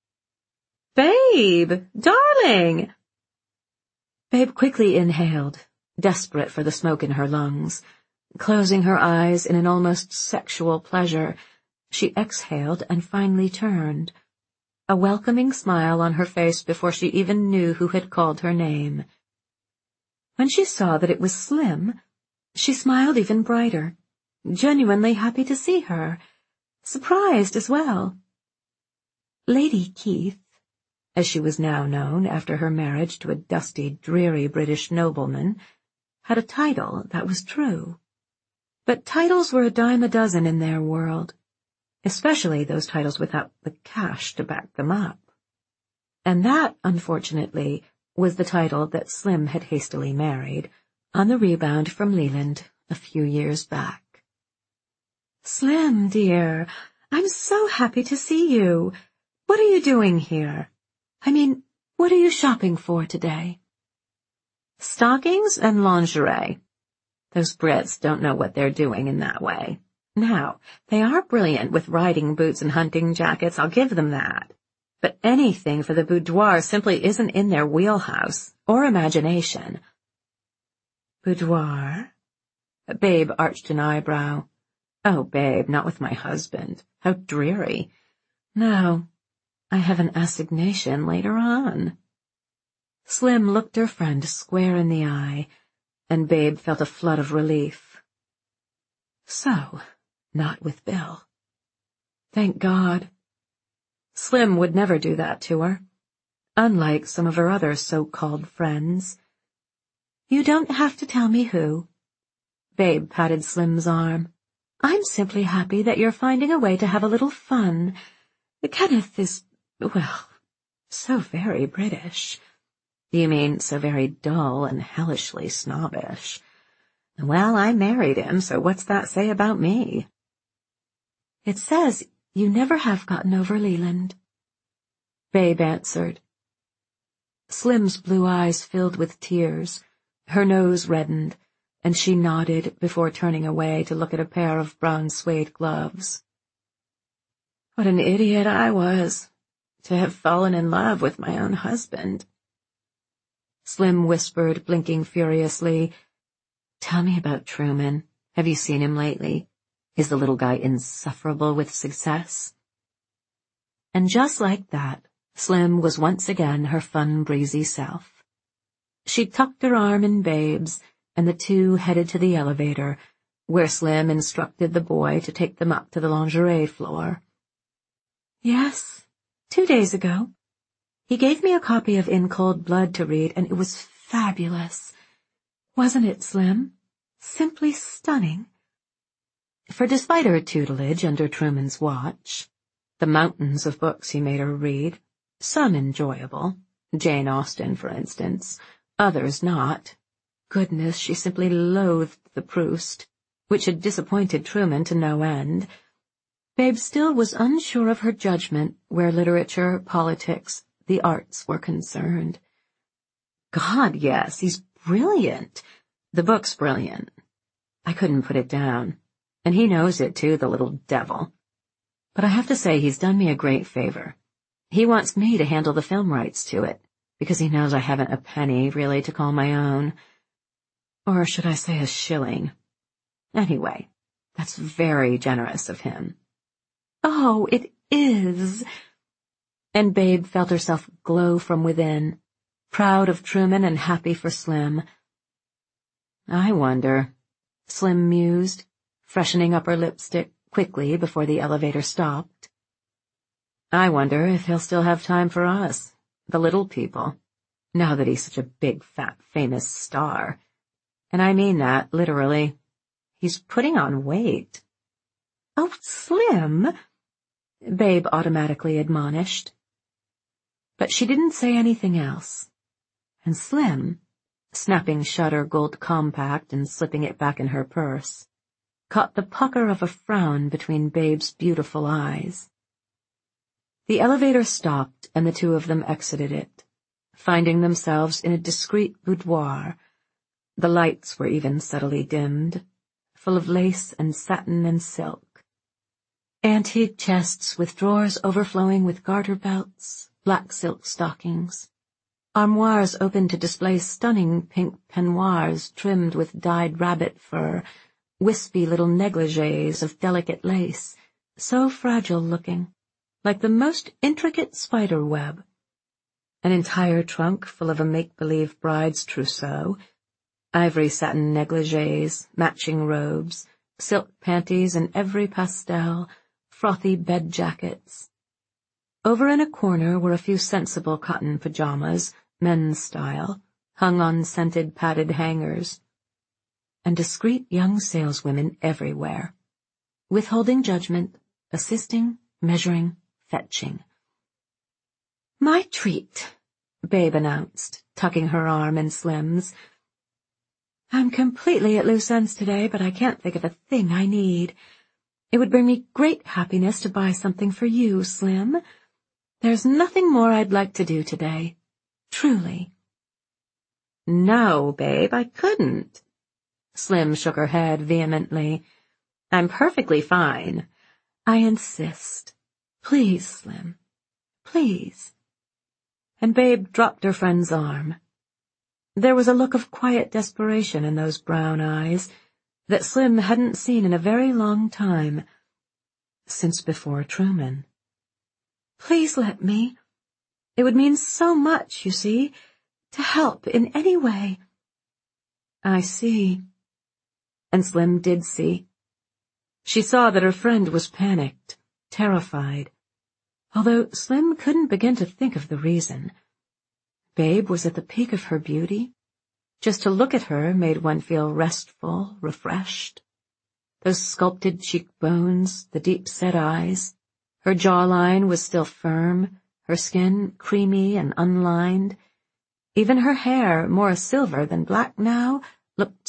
"Babe, darling!" Babe quickly inhaled, desperate for the smoke in her lungs. Closing her eyes in an almost sexual pleasure, she exhaled and finally turned, a welcoming smile on her face before she even knew who had called her name. When she saw that it was Slim, she smiled even brighter, genuinely happy to see her, surprised as well. Lady Keith, as she was now known after her marriage to a dusty, dreary British nobleman, had a title, that was true. But titles were a dime a dozen in their world, especially those titles without the cash to back them up. And that, unfortunately, was the title that Slim had hastily married, on the rebound from Leland a few years back. "Slim, dear, I'm so happy to see you. What are you doing here? I mean, what are you shopping for today?" "Stockings and lingerie. Those Brits don't know what they're doing in that way. Now, they are brilliant with riding boots and hunting jackets, I'll give them that. But anything for the boudoir simply isn't in their wheelhouse, or imagination." "Boudoir?" Babe arched an eyebrow. "Oh, Babe, not with my husband. How dreary. No, I have an assignation later on." Slim looked her friend square in the eye, and Babe felt a flood of relief. So, not with Bill. Thank God. Slim would never do that to her, unlike some of her other so-called friends. "You don't have to tell me who." Babe patted Slim's arm. I'm simply happy that you're finding a way to have a little fun. Kenneth is, well, so very British. You mean so very dull and hellishly snobbish. Well, I married him, so what's that say about me? It says you never have gotten over Leland, Babe answered. Slim's blue eyes filled with tears, her nose reddened, and she nodded before turning away to look at a pair of brown suede gloves. What an idiot I was, to have fallen in love with my own husband. Slim whispered, blinking furiously, Tell me about Truman. Have you seen him lately? Is the little guy insufferable with success? And just like that, Slim was once again her fun, breezy self. She tucked her arm in Babe's, and the two headed to the elevator, where Slim instructed the boy to take them up to the lingerie floor. Yes, 2 days ago. He gave me a copy of In Cold Blood to read, and it was fabulous. Wasn't it, Slim? Simply stunning. For despite her tutelage under Truman's watch, the mountains of books he made her read, some enjoyable, Jane Austen, for instance, others not. Goodness, she simply loathed the Proust, which had disappointed Truman to no end. Babe still was unsure of her judgment where literature, politics, the arts were concerned. God, yes, he's brilliant. The book's brilliant. I couldn't put it down. And he knows it, too, the little devil. But I have to say he's done me a great favor. He wants me to handle the film rights to it, because he knows I haven't a penny, really, to call my own. Or should I say a shilling? Anyway, that's very generous of him. Oh, it is. And Babe felt herself glow from within, proud of Truman and happy for Slim. I wonder, Slim mused, freshening up her lipstick quickly before the elevator stopped. I wonder if he'll still have time for us, the little people, now that he's such a big, fat, famous star. And I mean that, literally. He's putting on weight. Oh, Slim, Babe automatically admonished. But she didn't say anything else, and Slim, snapping shut her gold compact and slipping it back in her purse, caught the pucker of a frown between Babe's beautiful eyes. The elevator stopped, and the two of them exited it, finding themselves in a discreet boudoir. The lights were even subtly dimmed, full of lace and satin and silk. Antique chests with drawers overflowing with garter belts, black silk stockings. Armoires open to display stunning pink peignoirs trimmed with dyed rabbit fur, wispy little negligées of delicate lace, so fragile-looking, like the most intricate spider web. An entire trunk full of a make-believe bride's trousseau, ivory satin negligées, matching robes, silk panties in every pastel, frothy bed jackets. Over in a corner were a few sensible cotton pajamas, men's style, hung on scented padded hangers, and discreet young saleswomen everywhere, withholding judgment, assisting, measuring, fetching. My treat, Babe announced, tucking her arm in Slim's. I'm completely at loose ends today, but I can't think of a thing I need. It would bring me great happiness to buy something for you, Slim. There's nothing more I'd like to do today. Truly. No, Babe, I couldn't. Slim shook her head vehemently. I'm perfectly fine. I insist. Please, Slim. Please. And Babe dropped her friend's arm. There was a look of quiet desperation in those brown eyes that Slim hadn't seen in a very long time, since before Truman. Please let me. It would mean so much, you see, to help in any way. I see. And Slim did see. She saw that her friend was panicked, terrified, although Slim couldn't begin to think of the reason. Babe was at the peak of her beauty. Just to look at her made one feel restful, refreshed. those sculpted cheekbones, the deep-set eyes. Her jawline was still firm, her skin creamy and unlined. Even her hair, more silver than black now, looked